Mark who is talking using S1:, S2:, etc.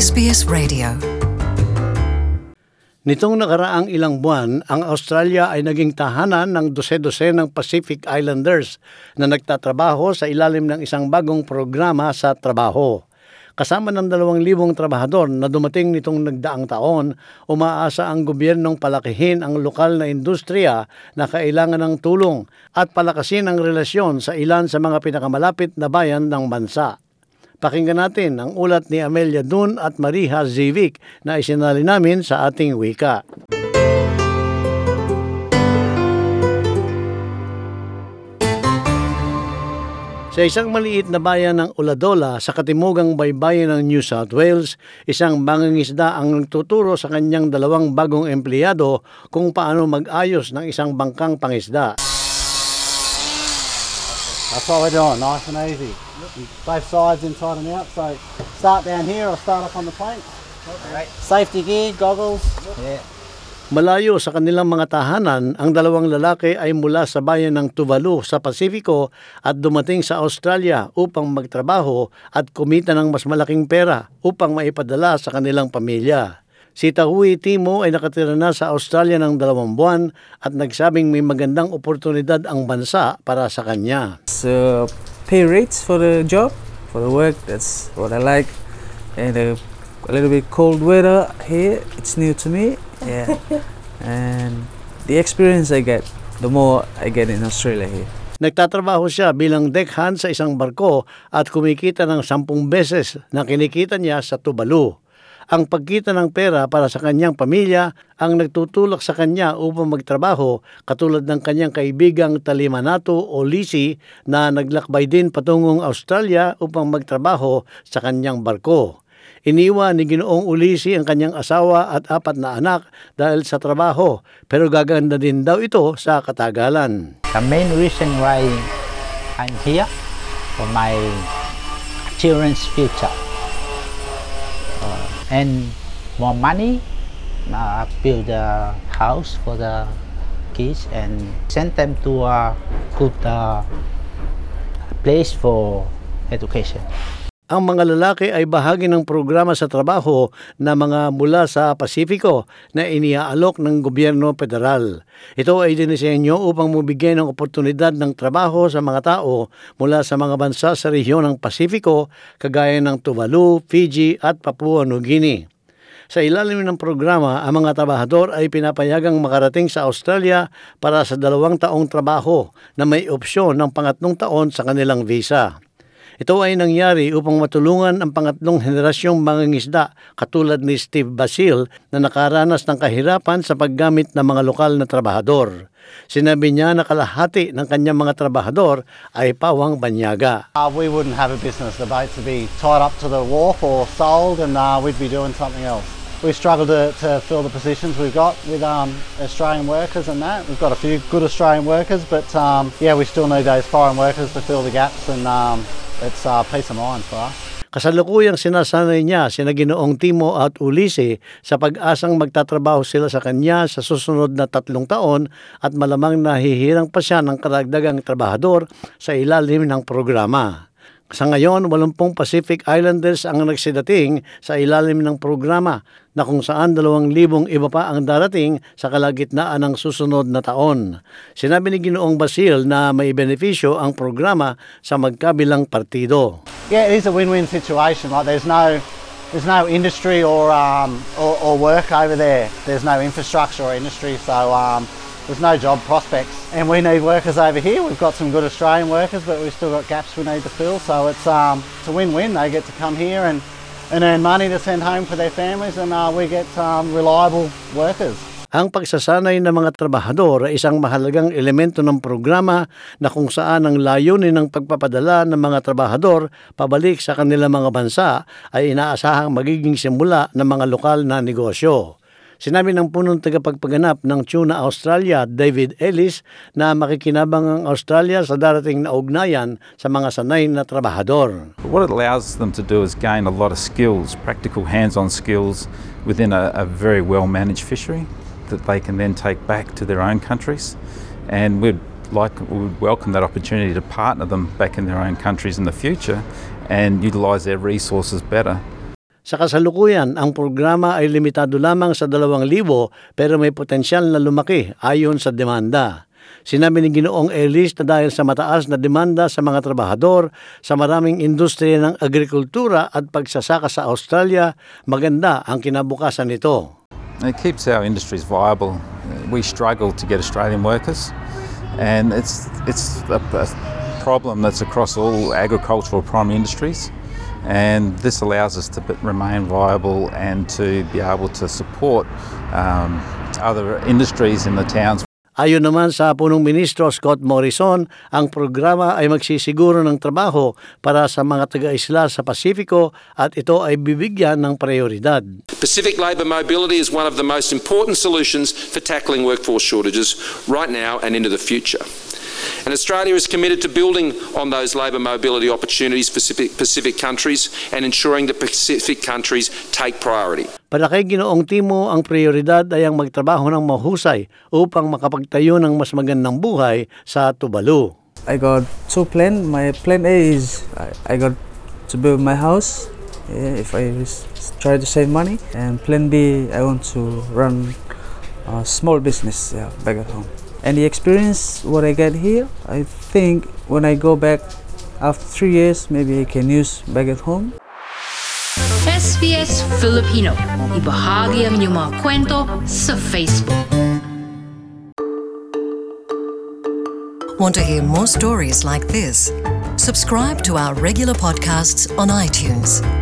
S1: SBS Radio.
S2: Nitong nakaraang ilang buwan, ang Australia ay naging tahanan ng dose-dose ng Pacific Islanders na nagtatrabaho sa ilalim ng isang bagong programa sa trabaho. Kasama ng 2,000 trabahador na dumating nitong nagdaang taon, umaasa ang gobyernong palakihin ang lokal na industriya na kailangan ng tulong at palakasin ang relasyon sa ilan sa mga pinakamalapit na bayan ng bansa. Pakinggan natin ang ulat ni Amelia Dun at Mariha Zivik na isinali namin sa ating wika. Sa isang maliit na bayan ng Uladola sa katimugang baybayin ng New South Wales, isang mangingisda ang nagtuturo sa kanyang 2 bagong empleyado kung paano mag-ayos ng isang bangkang pangisda.
S3: That's what we're doing, nice and easy. Both sides inside and out, so start down here or start up on the plank. Right. Safety gear, goggles. Yeah.
S2: Malayo sa kanilang mga tahanan, ang 2 lalaki ay mula sa bayan ng Tuvalu sa Pasifiko at dumating sa Australia upang magtrabaho at kumita ng mas malaking pera upang maipadala sa kanilang pamilya. Si Tahui Timo ay nakatira na sa Australia ng 2 buwan at nagsabing may magandang oportunidad ang bansa para sa kanya.
S4: So, pay rates for the job, for the work, that's what I like. And a little bit cold weather here, it's new to me. Yeah. And the experience I get, the more I get in Australia here.
S2: Nagtatrabaho siya bilang deckhand sa isang barko at kumikita ng 10 beses na kinikita niya sa Tuvalu. Ang pagkita ng pera para sa kanyang pamilya ang nagtutulak sa kanya upang magtrabaho, katulad ng kanyang kaibigang Talimanato o Lisi na naglakbay din patungong Australia upang magtrabaho sa kanyang barko. Iniwan ni Ginoong Ulisi ang kanyang asawa at 4 na anak dahil sa trabaho, pero gaganda din daw ito sa katagalan.
S5: The main reason why I'm here for my children's future. And more money, build a house for the kids and send them to a good place for education.
S2: Ang mga lalaki ay bahagi ng programa sa trabaho na mga mula sa Pasifiko na iniaalok ng gobyerno federal. Ito ay dinisenyo upang mabigyan ng oportunidad ng trabaho sa mga tao mula sa mga bansa sa rehiyon ng Pasifiko kagaya ng Tuvalu, Fiji at Papua New Guinea. Sa ilalim ng programa, ang mga trabahador ay pinapayagang makarating sa Australia para sa 2 taong trabaho na may opsyon ng 3 taon sa kanilang visa. Ito ay nangyari upang matulungan ang 3 henerasyong mangingisda katulad ni Steve Basil na nakaranas ng kahirapan sa paggamit ng mga lokal na trabahador. Sinabi niya na kalahati ng kanyang mga trabahador ay pawang banyaga.
S3: We wouldn't have a business. The boats would be tied up to the wharf or sold and we'd be doing something else. We struggle to fill the positions we've got with Australian workers and that. We've got a few good Australian workers, but we still need those foreign workers to fill the gaps and it's peace of mind for us.
S2: Kasalukuyang sinasanay niya sina Ginoong Timo at Ulisi sa pag-asang magtatrabaho sila sa kanya sa susunod na 3 taon at malamang nahihirang pa siya ng karagdagang trabahador sa ilalim ng programa. Sa ngayon, 80 Pacific Islanders ang nagsidating sa ilalim ng programa na kung saan 2,000 iba pa ang darating sa kalagitnaan ng susunod na taon. Sinabi ni Ginoong Basil na may benepisyo ang programa sa magkabilang partido.
S3: Yeah, it is a win-win situation. Like there's no industry or work over there. There's no infrastructure or industry, so there's no job prospects. And we need workers over here. We've got some good Australian workers, but we've still got gaps we need to fill. So it's a win-win. They get to come here and earn money to send home for their families, and we get reliable workers.
S2: Ang pagsasanay ng mga trabahador ay isang mahalagang elemento ng programa na kung saan ang layunin ng pagpapadala ng mga trabahador pabalik sa kanilang mga bansa ay inaasahang magiging simula ng mga lokal na negosyo. Sinabi ng punong tagapagpaganap ng Tuna Australia, David Ellis, na makikinabang ang Australia sa darating na ugnayan sa mga sanay na trabahador.
S6: What it allows them to do is gain a lot of skills, practical hands-on skills within a very well-managed fishery that they can then take back to their own countries, and we'd welcome that opportunity to partner them back in their own countries in the future and utilise their resources better.
S2: Sa kasalukuyan, ang programa ay limitado lamang sa 2,000 pero may potensyal na lumaki ayon sa demanda. Sinabi ni Ginoong Ellis na dahil sa mataas na demanda sa mga trabahador sa maraming industriya ng agrikultura at pagsasaka sa Australia, maganda ang kinabukasan nito.
S6: It keeps our industries viable. We struggle to get Australian workers, and it's a problem that's across all agricultural primary industries. And this allows us to remain viable and to be able to support other industries in the towns.
S2: Ayon naman sa punong ministro Scott Morrison, ang programa ay magsisiguro ng trabaho para sa mga taga-isla sa Pasifiko at ito ay bibigyan ng prioridad.
S1: Pacific labour mobility is one of the most important solutions for tackling workforce shortages right now and into the future. And Australia is committed to building on those labour mobility opportunities for Pacific countries and ensuring that Pacific countries take priority.
S2: Para kay Ginoong Timo, ang prioridad ay ang magtrabaho ng mahusay upang makapagtayo ng mas magandang buhay sa Tuvalu.
S4: I got 2 plans. My plan A is I got to build my house if I try to save money. And plan B, I want to run a small business back at home. And the experience what I get here, I think when I go back after 3 years, maybe I can use back at home.
S7: SBS Filipino. Ibahagi ang inyong mga kwento sa Facebook.
S8: Want to hear more stories like this? Subscribe to our regular podcasts on iTunes.